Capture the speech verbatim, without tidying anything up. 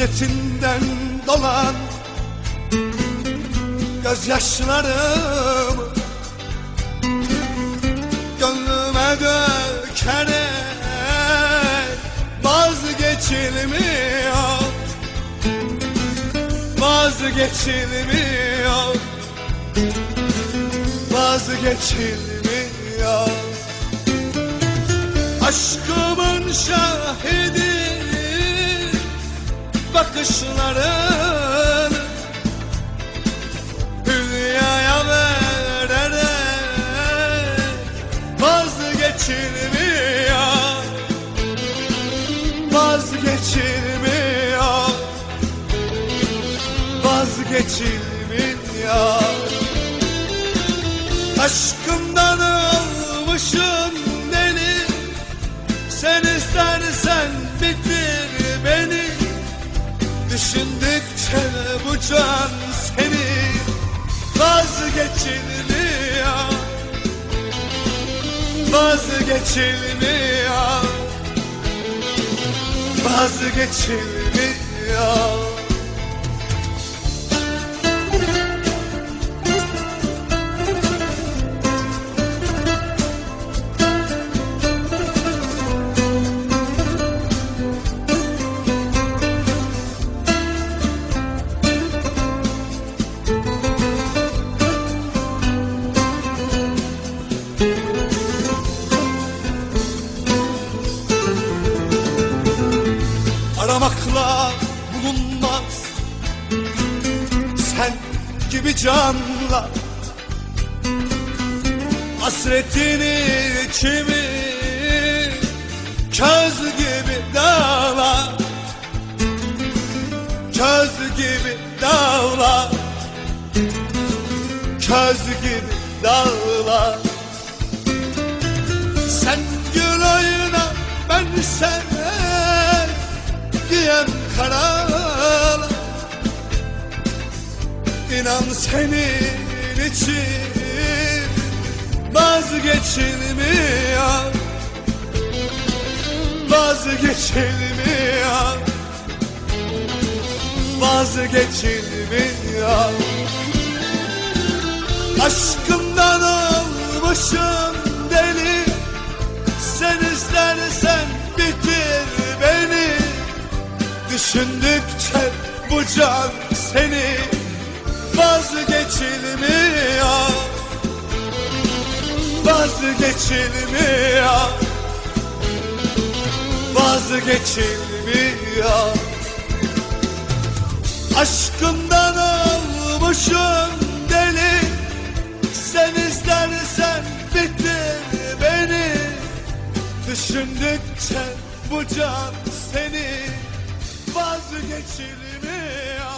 Hasretinden dolan gözyaşlarımı gönlüme dökerek vazgeçilmiyor, vazgeçilmiyor, vazgeçilmiyor. Aşkımın şahidi bakışların, hülyaya vererek vazgeçilmiyor, vazgeçilmiyor, vazgeçilmiyor. Aşkımdan olmuşum deli, sen istersen bitir beni. Düşündükçe bu can seni vazgeçilmiyor, vazgeçilmiyor, vazgeçilmiyor. Aramakla bulunmaz sen gibi canla, hasretini kimi köz gibi dağla, köz gibi dağla, köz gibi dağla. Sen gül oyna, ben sen giyem karalar. İnan senin için vazgeçilmiyor, vazgeçilmiyor, vazgeçilmiyor. Aşkımdan olmuşum deli, sen istersen bitir beni. Düşündükçe bu can seni vazgeçilmiyor, vazgeçilmiyor, vazgeçilmiyor. Aşkımdan olmuşum deli, sen istersen bitir beni. Düşündükçe bu can seni vazgeçilmiyor,